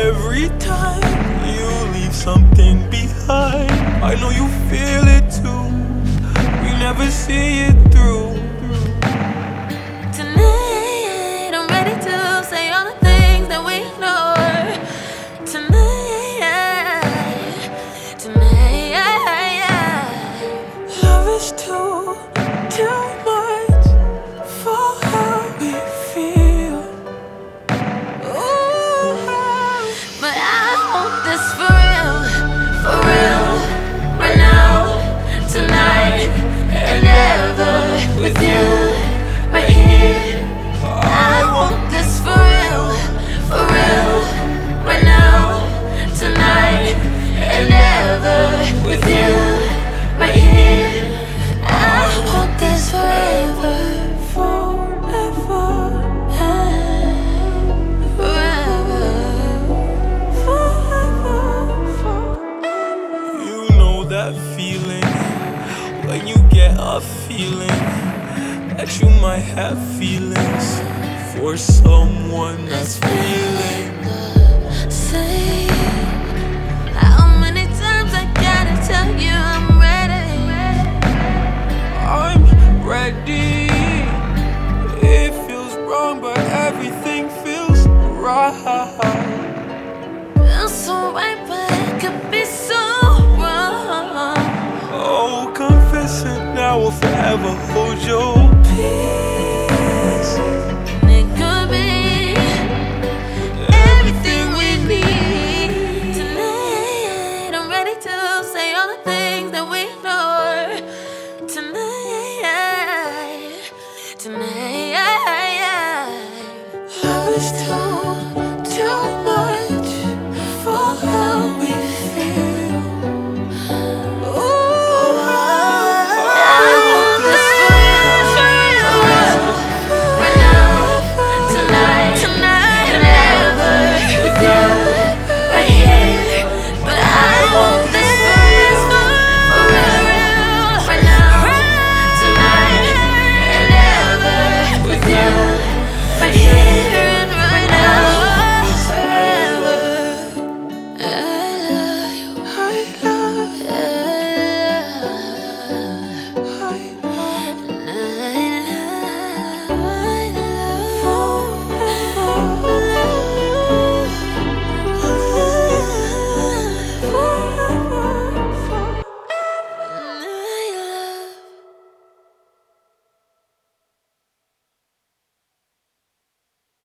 Every time you leave something behind, I know you feel it too. We never see it through. Tonight, I'm ready to say all the things that we ignore. Tonight, love is too much for how we feel. Ooh. but I want this for real, right now, tonight, and ever with you, right here. I want this for real, right now, tonight, and ever with you, right here. I want this forever, You know that feeling when you get a feeling that you might have feelings for someone that's feeling. Say, how many times I gotta tell you I'm ready? I'm ready. It feels wrong, but everything feels right. Feels so right, but it could be so wrong. Oh, confess it now or forever hold your peace. It could be everything we need. Tonight, I'm ready to say all the things that we ignore. Tonight, Love is too